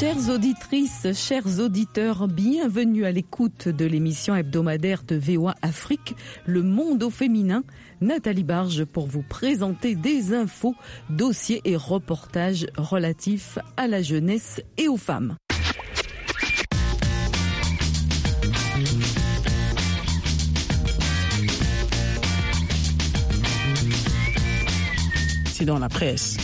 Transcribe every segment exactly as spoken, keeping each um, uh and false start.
Chères auditrices, chers auditeurs, bienvenue à l'écoute de l'émission hebdomadaire de V O A Afrique, Le Monde au féminin. Nathalie Barge pour vous présenter des infos, dossiers et reportages relatifs à la jeunesse et aux femmes. C'est dans la presse.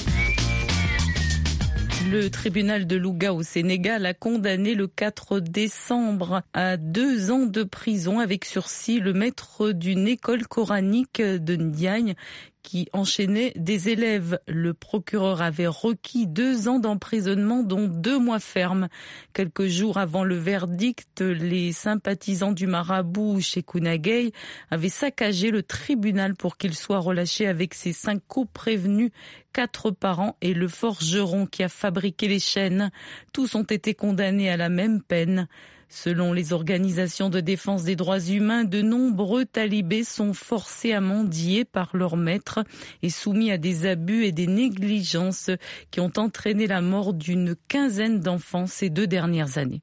Le tribunal de Louga au Sénégal a condamné le quatre décembre à deux ans de prison avec sursis le maître d'une école coranique de Ndiagne qui enchaînait des élèves. Le procureur avait requis deux ans d'emprisonnement, dont deux mois fermes. Quelques jours avant le verdict, les sympathisants du marabout Cheikhouna Gaye avaient saccagé le tribunal pour qu'il soit relâché avec ses cinq co-prévenus, quatre parents et le forgeron qui a fabriqué les chaînes. Tous ont été condamnés à la même peine. Selon les organisations de défense des droits humains, de nombreux talibés sont forcés à mendier par leurs maîtres et soumis à des abus et des négligences qui ont entraîné la mort d'une quinzaine d'enfants ces deux dernières années.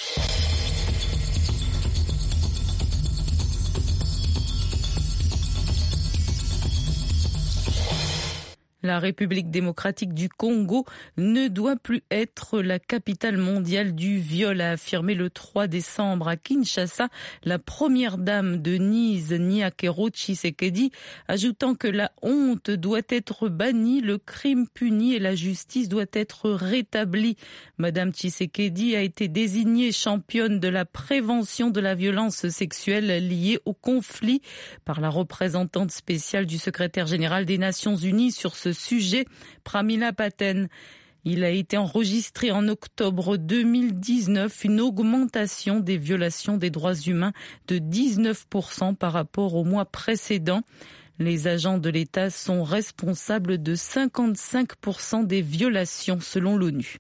La République démocratique du Congo ne doit plus être la capitale mondiale du viol, a affirmé le trois décembre à Kinshasa la première dame Denise Nyakero Tshisekedi, ajoutant que la honte doit être bannie, le crime puni et la justice doit être rétablie. Madame Tshisekedi a été désignée championne de la prévention de la violence sexuelle liée au conflit par la représentante spéciale du secrétaire général des Nations Unies sur ce sujet, Pramila Patten. Il a été enregistré en octobre deux mille dix-neuf une augmentation des violations des droits humains de dix-neuf pour cent par rapport au mois précédent. Les agents de l'État sont responsables de cinquante-cinq pour cent des violations selon l'ONU.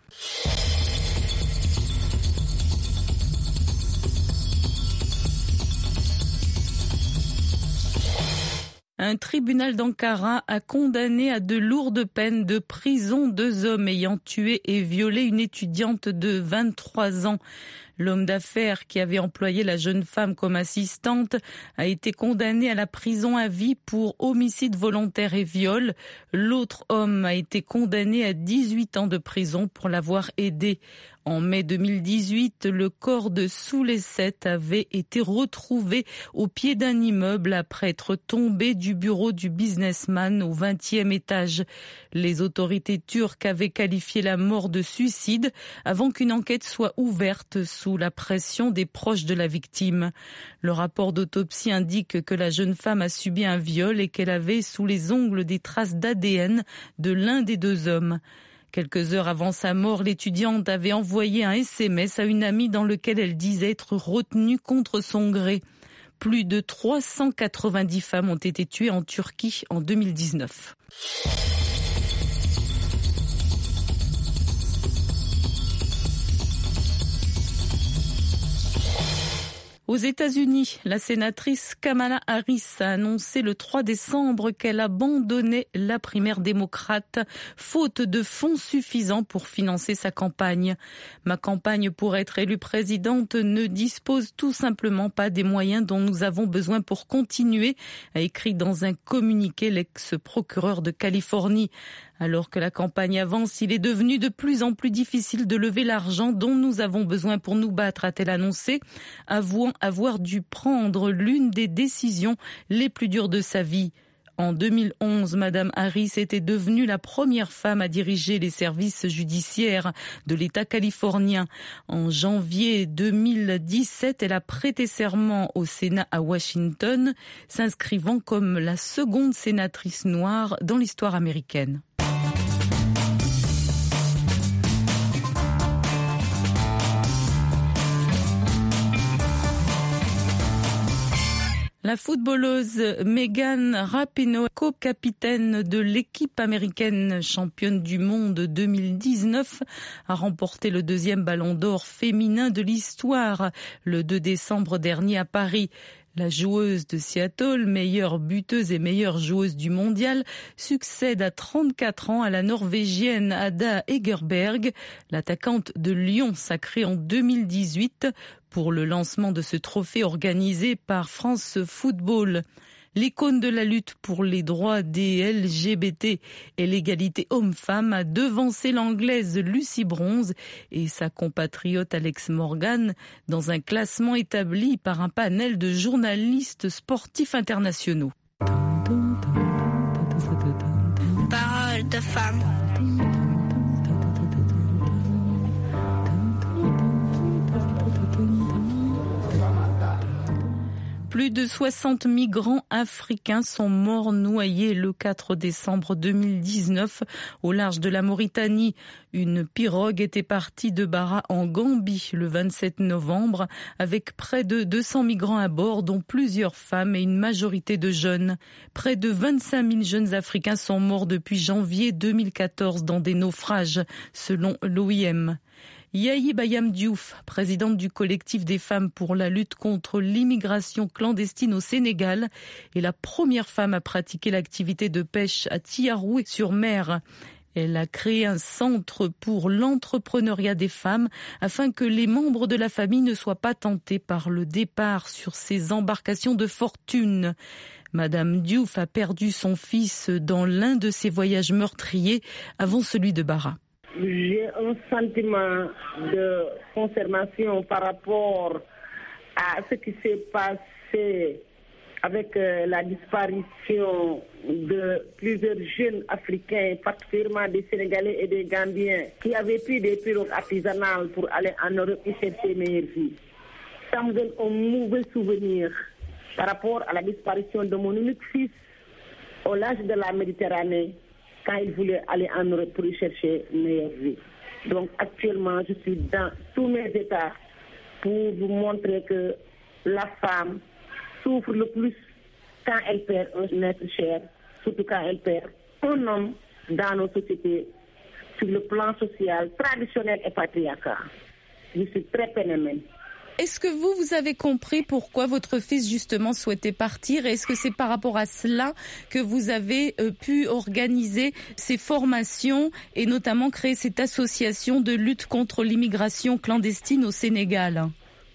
Un tribunal d'Ankara a condamné à de lourdes peines de prison deux hommes ayant tué et violé une étudiante de vingt-trois ans. L'homme d'affaires qui avait employé la jeune femme comme assistante a été condamné à la prison à vie pour homicide volontaire et viol. L'autre homme a été condamné à dix-huit ans de prison pour l'avoir aidé. En mai deux mille dix-huit, le corps de Souley sept avait été retrouvé au pied d'un immeuble après être tombé du bureau du businessman au vingtième étage. Les autorités turques avaient qualifié la mort de suicide avant qu'une enquête soit ouverte sous la pression des proches de la victime. Le rapport d'autopsie indique que la jeune femme a subi un viol et qu'elle avait sous les ongles des traces d'A D N de l'un des deux hommes. Quelques heures avant sa mort, l'étudiante avait envoyé un S M S à une amie dans lequel elle disait être retenue contre son gré. Plus de trois cent quatre-vingt-dix femmes ont été tuées en Turquie en deux mille dix-neuf. Aux États-Unis, la sénatrice Kamala Harris a annoncé le trois décembre qu'elle abandonnait la primaire démocrate, faute de fonds suffisants pour financer sa campagne. Ma campagne pour être élue présidente ne dispose tout simplement pas des moyens dont nous avons besoin pour continuer, a écrit dans un communiqué l'ex-procureur de Californie. Alors que la campagne avance, il est devenu de plus en plus difficile de lever l'argent dont nous avons besoin pour nous battre, a-t-elle annoncé, avouant avoir dû prendre l'une des décisions les plus dures de sa vie. En deux mille onze, Madame Harris était devenue la première femme à diriger les services judiciaires de l'État californien. En janvier deux mille dix-sept, elle a prêté serment au Sénat à Washington, s'inscrivant comme la seconde sénatrice noire dans l'histoire américaine. La footballeuse Megan Rapinoe, co-capitaine de l'équipe américaine championne du monde deux mille dix-neuf, a remporté le deuxième ballon d'or féminin de l'histoire le deux décembre dernier à Paris. La joueuse de Seattle, meilleure buteuse et meilleure joueuse du mondial, succède à trente-quatre ans à la Norvégienne Ada Hegerberg, l'attaquante de Lyon sacrée en deux mille dix-huit pour le lancement de ce trophée organisé par France Football. L'icône de la lutte pour les droits des L G B T et l'égalité homme-femme a devancé l'anglaise Lucy Bronze et sa compatriote Alex Morgan dans un classement établi par un panel de journalistes sportifs internationaux. Parole de femme. Plus de soixante migrants africains sont morts noyés le quatre décembre deux mille dix-neuf au large de la Mauritanie. Une pirogue était partie de Bara en Gambie le vingt-sept novembre avec près de deux cents migrants à bord, dont plusieurs femmes et une majorité de jeunes. Près de vingt-cinq mille jeunes Africains sont morts depuis janvier deux mille quatorze dans des naufrages, selon l'O I M. Yahi Bayam Diouf, présidente du collectif des femmes pour la lutte contre l'immigration clandestine au Sénégal, est la première femme à pratiquer l'activité de pêche à Tiaroué-sur-Mer. Elle a créé un centre pour l'entrepreneuriat des femmes afin que les membres de la famille ne soient pas tentés par le départ sur ces embarcations de fortune. Madame Diouf a perdu son fils dans l'un de ses voyages meurtriers avant celui de Bara. J'ai un sentiment de consternation par rapport à ce qui s'est passé avec euh, la disparition de plusieurs jeunes Africains, particulièrement des Sénégalais et des Gambiens, qui avaient pris des pirogues artisanales pour aller en Europe et chercher meilleure vie. Ça me donne un mauvais souvenir par rapport à la disparition de mon unique fils au large de la Méditerranée, quand il voulait aller en Europe pour y chercher une meilleure vie. Donc actuellement, je suis dans tous mes états pour vous montrer que la femme souffre le plus quand elle perd un être cher, surtout quand elle perd un homme dans nos sociétés sur le plan social, traditionnel et patriarcal. Je suis très peinée. Est-ce que vous, vous avez compris pourquoi votre fils justement souhaitait partir? Est-ce que c'est par rapport à cela que vous avez euh, pu organiser ces formations et notamment créer cette association de lutte contre l'immigration clandestine au Sénégal?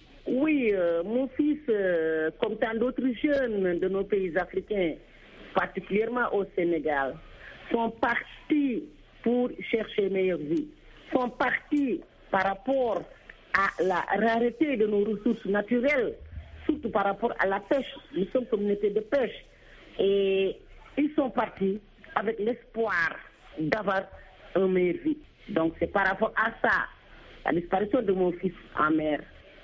Oui, euh, mon fils, euh, comme tant d'autres jeunes de nos pays africains, particulièrement au Sénégal, sont partis pour chercher une meilleure vie, sont partis par rapport à la rareté de nos ressources naturelles, surtout par rapport à la pêche. Nous sommes communauté de pêche et ils sont partis avec l'espoir d'avoir une meilleure vie. Donc c'est par rapport à ça, la disparition de mon fils en mer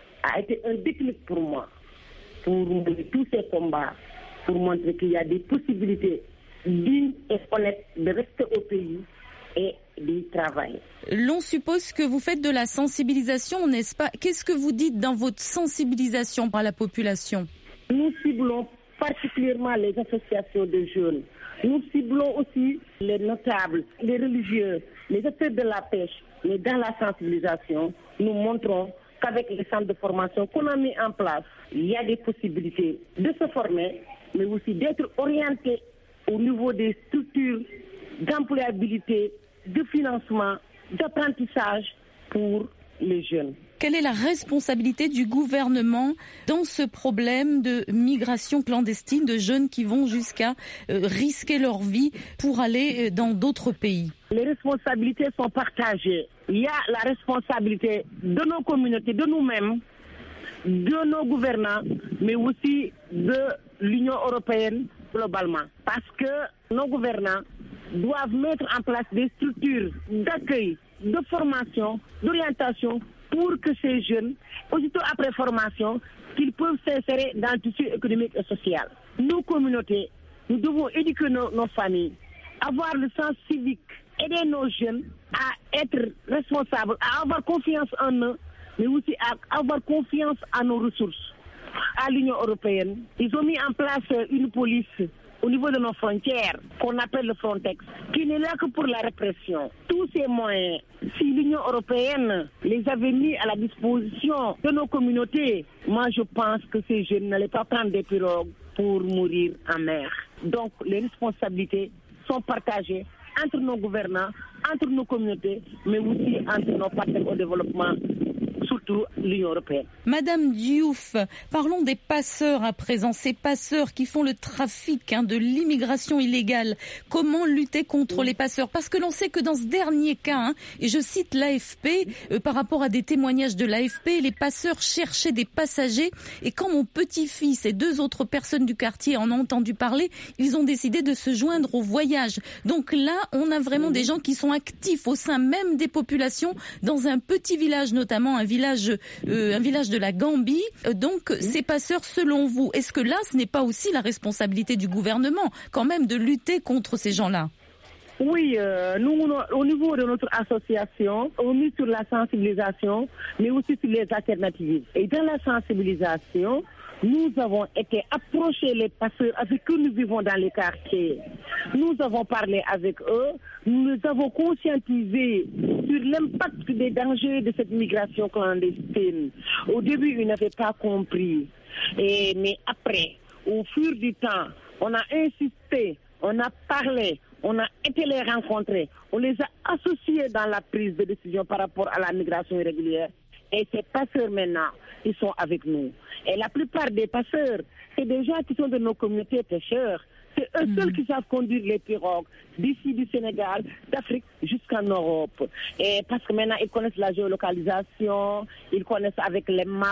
a été un déclic pour moi, pour mener tous ces combats, pour montrer qu'il y a des possibilités dignes et honnêtes de rester au pays et du travail. L'on suppose que vous faites de la sensibilisation, n'est-ce pas? Qu'est-ce que vous dites dans votre sensibilisation à la population? Nous ciblons particulièrement les associations de jeunes. Nous ciblons aussi les notables, les religieux, les acteurs de la pêche. Mais dans la sensibilisation, nous montrons qu'avec les centres de formation qu'on a mis en place, il y a des possibilités de se former, mais aussi d'être orientés au niveau des structures d'employabilité, de financement, d'apprentissage pour les jeunes. Quelle est la responsabilité du gouvernement dans ce problème de migration clandestine de jeunes qui vont jusqu'à euh, risquer leur vie pour aller dans d'autres pays? Les responsabilités sont partagées. Il y a la responsabilité de nos communautés, de nous-mêmes, de nos gouvernants, mais aussi de l'Union européenne globalement. Parce que nos gouvernants doivent mettre en place des structures d'accueil, de formation, d'orientation pour que ces jeunes, aussitôt après formation, qu'ils peuvent s'insérer dans le tissu économique et social. Nos communautés, nous devons éduquer nos, nos familles, avoir le sens civique, aider nos jeunes à être responsables, à avoir confiance en eux, mais aussi à avoir confiance en nos ressources. À l'Union européenne, ils ont mis en place une police au niveau de nos frontières, qu'on appelle le Frontex, qui n'est là que pour la répression. Tous ces moyens, si l'Union européenne les avait mis à la disposition de nos communautés, moi je pense que ces jeunes n'allaient pas prendre des pirogues pour mourir en mer. Donc les responsabilités sont partagées entre nos gouvernants, entre nos communautés, mais aussi entre nos partenaires au développement, surtout l'Union européenne. Madame Diouf, parlons des passeurs à présent, ces passeurs qui font le trafic hein, de l'immigration illégale. Comment lutter contre les passeurs? Parce que l'on sait que dans ce dernier cas, hein, et je cite l'A F P, euh, par rapport à des témoignages de l'A F P, les passeurs cherchaient des passagers et quand mon petit-fils et deux autres personnes du quartier en ont entendu parler, ils ont décidé de se joindre au voyage. Donc là, on a vraiment des gens qui sont actifs au sein même des populations, dans un petit village notamment, un village, euh, un village de la Gambie. Euh, donc, oui. Ces passeurs, selon vous, est-ce que là, ce n'est pas aussi la responsabilité du gouvernement, quand même, de lutter contre ces gens-là? Oui, euh, nous, au niveau de notre association, on mise sur la sensibilisation, mais aussi sur les alternatives. Et dans la sensibilisation, nous avons été approcher les passeurs avec qui nous vivons dans les quartiers. Nous avons parlé avec eux, nous les avons conscientisés sur l'impact des dangers de cette migration clandestine. Au début, ils n'avaient pas compris. Et, mais après, au fur du temps, on a insisté, on a parlé, on a été les rencontrer, on les a associés dans la prise de décision par rapport à la migration irrégulière. Et ces passeurs maintenant, ils sont avec nous. Et la plupart des passeurs, c'est des gens qui sont de nos communautés pêcheurs. C'est eux mmh. seuls qui savent conduire les pirogues d'ici du Sénégal, d'Afrique jusqu'en Europe. Et parce que maintenant, ils connaissent la géolocalisation, ils connaissent avec les maps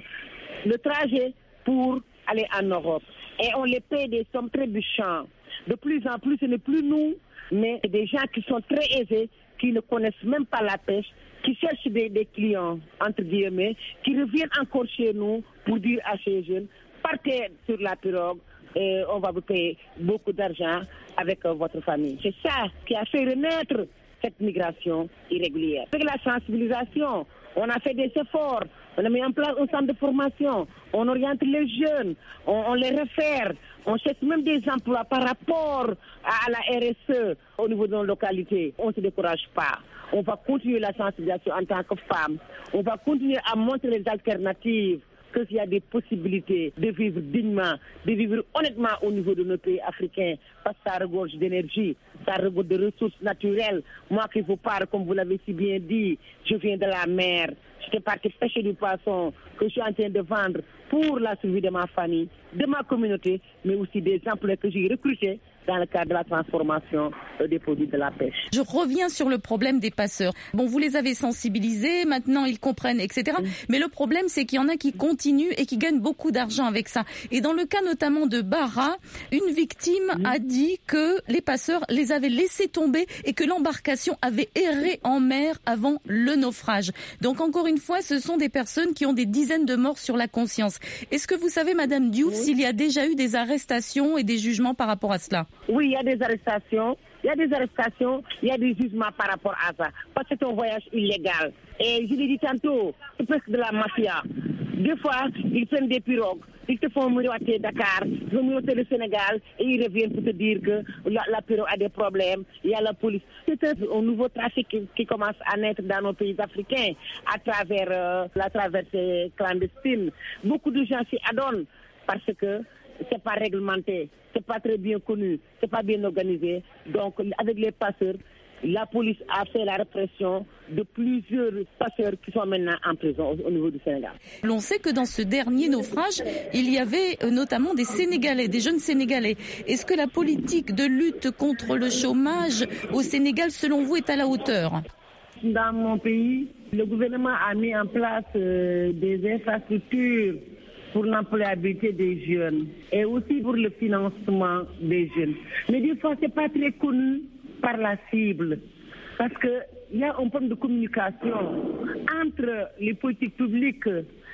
le trajet pour aller en Europe. Et on les paye des sommes trébuchantes. De plus en plus, ce n'est plus nous, mais des gens qui sont très aisés, qui ne connaissent même pas la pêche, qui cherchent des, des clients, entre guillemets, qui reviennent encore chez nous pour dire à ces jeunes, partez sur la pirogue et on va vous payer beaucoup d'argent avec euh, votre famille. C'est ça qui a fait renaître cette migration irrégulière. Avec la sensibilisation, on a fait des efforts, on a mis en place un centre de formation, on oriente les jeunes, on, on les réfère, on cherche même des emplois par rapport à, à la R S E au niveau de nos localités. On ne se décourage pas. On va continuer la sensibilisation en tant que femme. On va continuer à montrer les alternatives, qu'il y a des possibilités de vivre dignement, de vivre honnêtement au niveau de nos pays africains, parce que ça regorge d'énergie, ça regorge de ressources naturelles. Moi qui vous parle, comme vous l'avez si bien dit, je viens de la mer, j'étais partie pêcher du poisson que je suis en train de vendre pour la survie de ma famille, de ma communauté, mais aussi des emplois que j'ai recrutés dans le cadre de la transformation des produits de la pêche. Je reviens sur le problème des passeurs. Bon, vous les avez sensibilisés, maintenant ils comprennent, et cetera. Mmh. Mais le problème, c'est qu'il y en a qui continuent et qui gagnent beaucoup d'argent avec ça. Et dans le cas notamment de Bara, une victime mmh. a dit que les passeurs les avaient laissés tomber et que l'embarcation avait erré en mer avant le naufrage. Donc encore une fois, ce sont des personnes qui ont des dizaines de morts sur la conscience. Est-ce que vous savez, Madame Diouf, mmh. s'il y a déjà eu des arrestations et des jugements par rapport à cela? Oui, il y a des arrestations, il y a des arrestations, il y a des jugements par rapport à ça, parce que c'est un voyage illégal. Et je l'ai dit tantôt, c'est presque de la mafia. Des fois, ils prennent des pirogues, ils te font miroiter Dakar, ils font miroiter le Sénégal, et ils reviennent pour te dire que la, la pirogue a des problèmes, il y a la police. C'est un, un nouveau trafic qui, qui commence à naître dans nos pays africains, à travers euh, la traversée clandestine. Beaucoup de gens s'y adonnent, parce que c'est pas réglementé, c'est pas très bien connu, c'est pas bien organisé. Donc, avec les passeurs, la police a fait la répression de plusieurs passeurs qui sont maintenant en prison au niveau du Sénégal. L'on sait que dans ce dernier naufrage, il y avait notamment des Sénégalais, des jeunes Sénégalais. Est-ce que la politique de lutte contre le chômage au Sénégal, selon vous, est à la hauteur? Dans mon pays, le gouvernement a mis en place euh, des infrastructures pour l'employabilité des jeunes et aussi pour le financement des jeunes. Mais des fois, ce n'est pas très connu par la cible parce qu'il y a un problème de communication entre les politiques publiques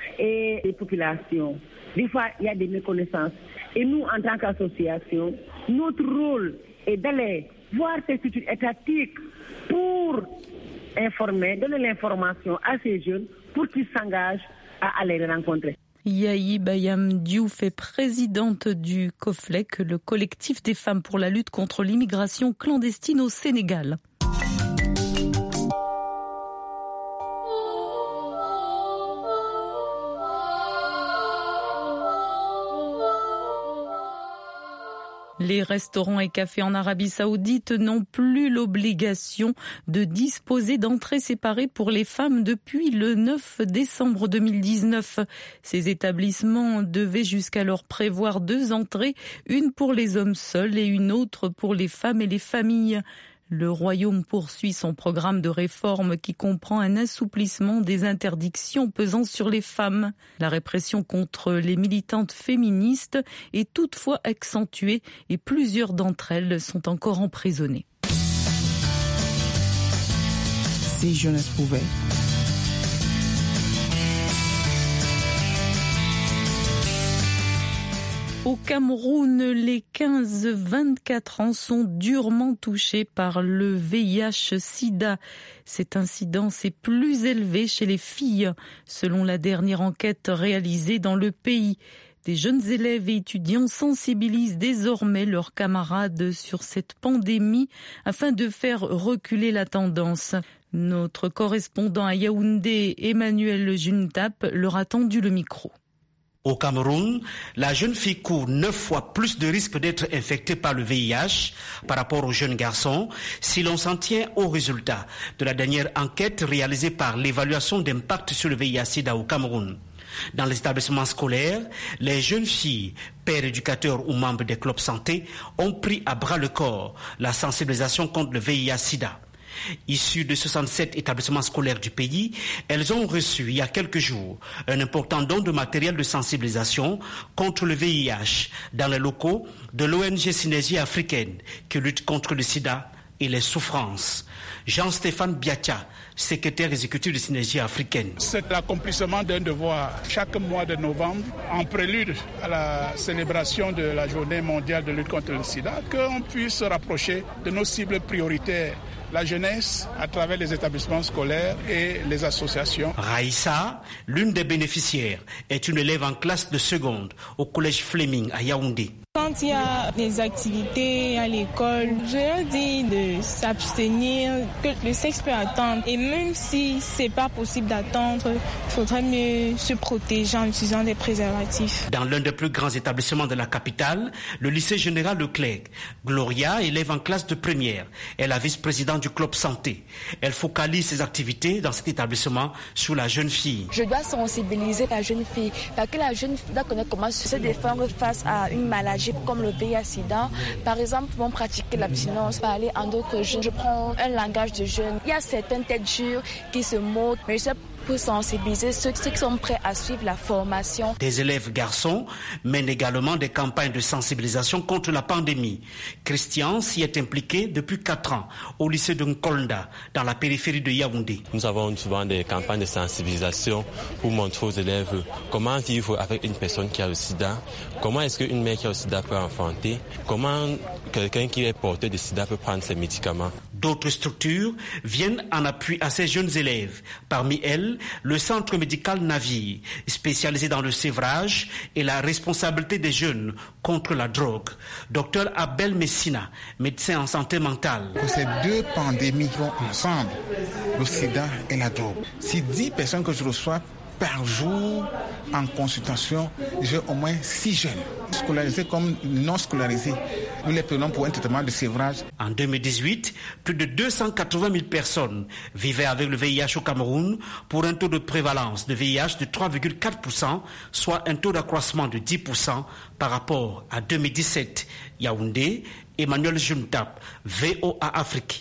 et les populations. Des fois, il y a des méconnaissances. Et nous, en tant qu'association, notre rôle est d'aller voir ces structures étatiques pour informer, donner l'information à ces jeunes pour qu'ils s'engagent à aller les rencontrer. Yahi Bayam Diouf est présidente du COFLEC, le collectif des femmes pour la lutte contre l'immigration clandestine au Sénégal. Les restaurants et cafés en Arabie Saoudite n'ont plus l'obligation de disposer d'entrées séparées pour les femmes depuis le neuf décembre deux mille dix-neuf. Ces établissements devaient jusqu'alors prévoir deux entrées, une pour les hommes seuls et une autre pour les femmes et les familles. Le Royaume poursuit son programme de réforme qui comprend un assouplissement des interdictions pesant sur les femmes. La répression contre les militantes féministes est toutefois accentuée et plusieurs d'entre elles sont encore emprisonnées. Si jeunesse pouvait. Au Cameroun, les quinze à vingt-quatre ans sont durement touchés par le V I H sida. Cette incidence est plus élevée chez les filles, selon la dernière enquête réalisée dans le pays. Des jeunes élèves et étudiants sensibilisent désormais leurs camarades sur cette pandémie afin de faire reculer la tendance. Notre correspondant à Yaoundé, Emmanuel Juntap, leur a tendu le micro. Au Cameroun, la jeune fille court neuf fois plus de risques d'être infectée par le V I H par rapport aux jeunes garçons si l'on s'en tient aux résultats de la dernière enquête réalisée par l'évaluation d'impact sur le V I H sida au Cameroun. Dans les établissements scolaires, les jeunes filles, pères éducateurs ou membres des clubs santé ont pris à bras le corps la sensibilisation contre le V I H sida. Issues de soixante-sept établissements scolaires du pays, elles ont reçu il y a quelques jours un important don de matériel de sensibilisation contre le V I H dans les locaux de l'O N G Synergie africaine qui lutte contre le sida et les souffrances. Jean-Stéphane Biatia, secrétaire exécutif de Synergie africaine. C'est l'accomplissement d'un devoir chaque mois de novembre, en prélude à la célébration de la journée mondiale de lutte contre le sida, qu'on puisse se rapprocher de nos cibles prioritaires. La jeunesse à travers les établissements scolaires et les associations. Raïssa, l'une des bénéficiaires, est une élève en classe de seconde au collège Fleming à Yaoundé. Quand il y a des activités à l'école, je leur dis de s'abstenir, que le sexe peut attendre. Et même si c'est pas possible d'attendre, il faudrait mieux se protéger en utilisant des préservatifs. Dans l'un des plus grands établissements de la capitale, le lycée général Leclerc, Gloria, élève en classe de première, est la vice-présidente du club santé. Elle focalise ses activités dans cet établissement sur la jeune fille. Je dois sensibiliser la jeune fille, parce que la jeune fille doit connaître comment se défendre face à une maladie comme le V I H sida. Par exemple, pour pratiquer l'abstinence, parler en d'autres jeunes, je prends un langage de jeunes. Il y a certaines têtes dures qui se moquent, mais je sais pour sensibiliser ceux, ceux qui sont prêts à suivre la formation. Des élèves garçons mènent également des campagnes de sensibilisation contre la pandémie. Christian s'y est impliqué depuis quatre ans au lycée de Nkolda, dans la périphérie de Yaoundé. Nous avons souvent des campagnes de sensibilisation pour montrer aux élèves comment vivre avec une personne qui a le sida, comment est-ce qu'une mère qui a le sida peut enfanter, comment quelqu'un qui est porteur de sida peut prendre ses médicaments. D'autres structures viennent en appui à ces jeunes élèves. Parmi elles, le centre médical Navire, spécialisé dans le sévrage et la responsabilité des jeunes contre la drogue. Docteur Abel Messina, médecin en santé mentale. Que ces deux pandémies vont ensemble, le sida et la drogue. Si dix personnes que je reçois par jour en consultation, j'ai au moins six jeunes, scolarisés comme non scolarisés. Nous les prenons pour un traitement de sévrage. En deux mille dix-huit, plus de deux cent quatre-vingt mille personnes vivaient avec le V I H au Cameroun pour un taux de prévalence de V I H de trois virgule quatre pour cent, soit un taux d'accroissement de dix pour cent par rapport à deux mille dix-sept. Yaoundé, Emmanuel Juntap, V O A Afrique.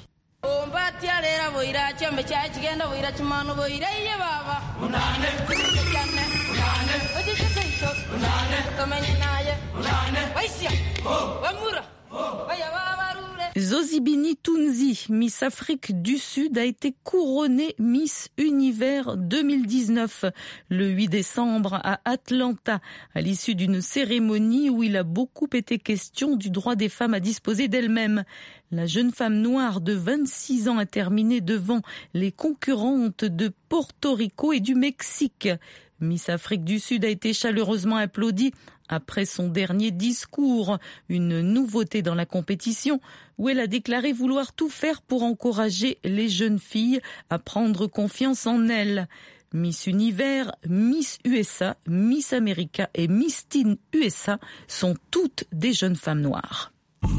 Zozibini Tounzi, Miss Afrique du Sud, a été couronnée Miss Univers deux mille dix-neuf le huit décembre à Atlanta, à l'issue d'une cérémonie où il a beaucoup été question du droit des femmes à disposer d'elles-mêmes. La jeune femme noire de vingt-six ans a terminé devant les concurrentes de Porto Rico et du Mexique. Miss Afrique du Sud a été chaleureusement applaudie après son dernier discours, une nouveauté dans la compétition où elle a déclaré vouloir tout faire pour encourager les jeunes filles à prendre confiance en elles. Miss Univers, Miss U S A, Miss America et Miss Teen U S A sont toutes des jeunes femmes noires.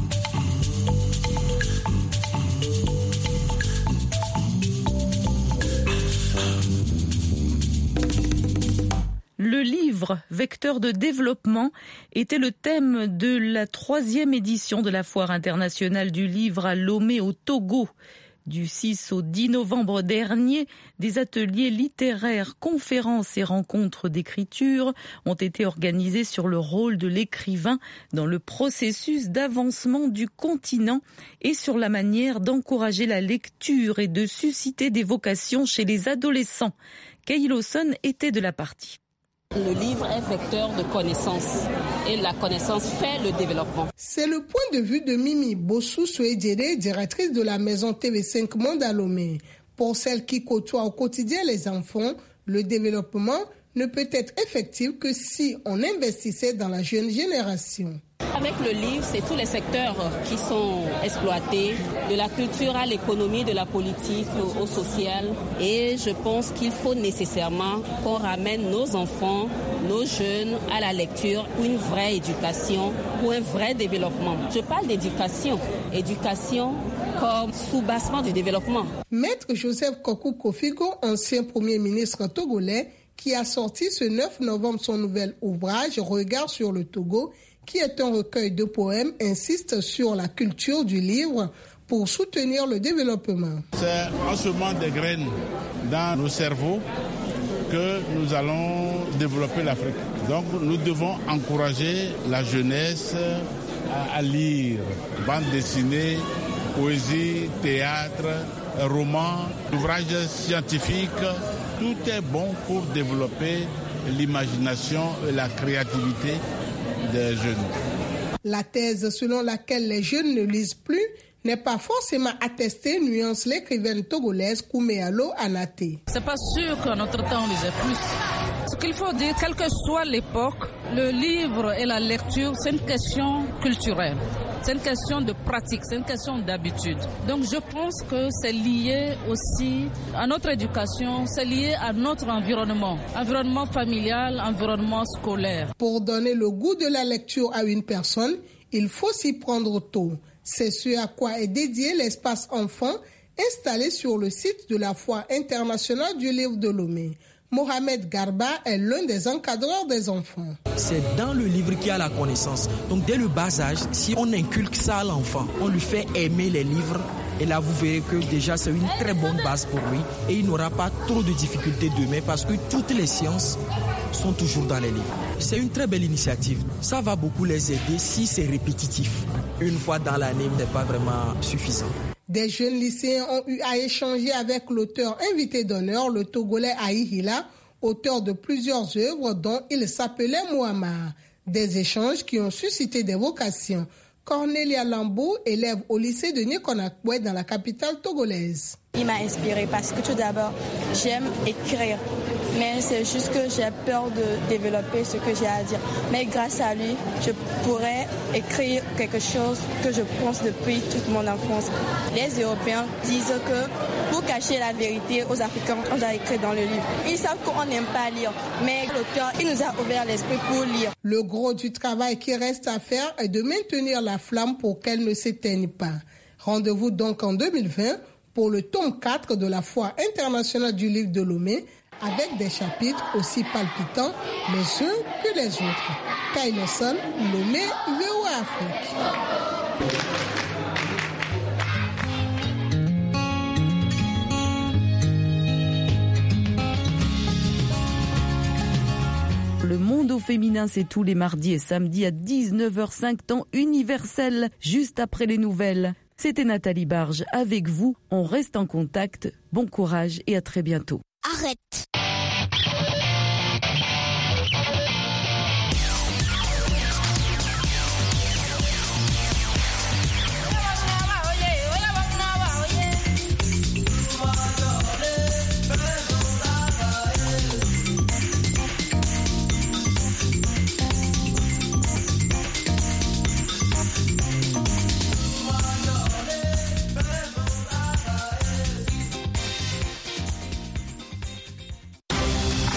Le livre, vecteur de développement, était le thème de la troisième édition de la Foire internationale du livre à Lomé au Togo. Du six au dix novembre dernier, des ateliers littéraires, conférences et rencontres d'écriture ont été organisés sur le rôle de l'écrivain dans le processus d'avancement du continent et sur la manière d'encourager la lecture et de susciter des vocations chez les adolescents. Kay Lawson était de la partie. Le livre est vecteur de connaissance et la connaissance fait le développement. C'est le point de vue de Mimi Bossou-Souedjere, directrice de la maison T V cinq Monde à Lomé. Pour celle qui côtoie au quotidien les enfants, le développement ne peut être effectif que si on investissait dans la jeune génération. Avec le livre, c'est tous les secteurs qui sont exploités, de la culture à l'économie, de la politique au social. Et je pense qu'il faut nécessairement qu'on ramène nos enfants, nos jeunes à la lecture pour une vraie éducation, pour un vrai développement. Je parle d'éducation, éducation comme soubassement du développement. Maître Joseph Kokou Kofigo, ancien Premier ministre togolais, qui a sorti ce neuf novembre son nouvel ouvrage « Regard sur le Togo », qui est un recueil de poèmes, insiste sur la culture du livre pour soutenir le développement. C'est en semant des graines dans nos cerveaux que nous allons développer l'Afrique. Donc nous devons encourager la jeunesse à, à lire, bande dessinée, poésie, théâtre, romans, ouvrages scientifiques. Tout est bon pour développer l'imagination et la créativité des jeunes. La thèse selon laquelle les jeunes ne lisent plus n'est pas forcément attestée, nuance l'écrivaine togolaise Kouméalo Anaté. C'est pas sûr qu'à notre temps on lisait plus. Ce qu'il faut dire, quelle que soit l'époque, le livre et la lecture, c'est une question culturelle. C'est une question de pratique, c'est une question d'habitude. Donc je pense que c'est lié aussi à notre éducation, c'est lié à notre environnement, environnement familial, environnement scolaire. Pour donner le goût de la lecture à une personne, il faut s'y prendre tôt. C'est ce à quoi est dédié l'espace enfant installé sur le site de la Foire internationale du livre de Lomé. Mohamed Garba est l'un des encadreurs des enfants. C'est dans le livre qu'il y a la connaissance. Donc dès le bas âge, si on inculque ça à l'enfant, on lui fait aimer les livres, et là vous verrez que déjà c'est une très bonne base pour lui et il n'aura pas trop de difficultés demain parce que toutes les sciences sont toujours dans les livres. C'est une très belle initiative. Ça va beaucoup les aider si c'est répétitif. Une fois dans l'année, ce n'est pas vraiment suffisant. Des jeunes lycéens ont eu à échanger avec l'auteur invité d'honneur, le Togolais Aïhila, auteur de plusieurs œuvres dont il s'appelait Mouammar. Des échanges qui ont suscité des vocations. Cornelia Lambou, élève au lycée de Nikonakwe dans la capitale togolaise. Il m'a inspirée parce que tout d'abord, j'aime écrire. Mais c'est juste que j'ai peur de développer ce que j'ai à dire. Mais grâce à lui, je pourrais écrire quelque chose que je pense depuis toute mon enfance. Les Européens disent que pour cacher la vérité aux Africains, on doit écrire dans le livre. Ils savent qu'on n'aime pas lire. Mais l'auteur, il nous a ouvert l'esprit pour lire. Le gros du travail qui reste à faire est de maintenir la flamme pour qu'elle ne s'éteigne pas. Rendez-vous donc en deux mille vingt pour le tome quatre de la Foire internationale du livre de Lomé, avec des chapitres aussi palpitants les uns que les autres. Kay Lawson, Lomé, V O A Afrique. Le monde au féminin, c'est tous les mardis et samedis à dix-neuf heures cinq, temps universel, juste après les nouvelles. C'était Nathalie Barge avec vous. On reste en contact. Bon courage et à très bientôt. Arrête!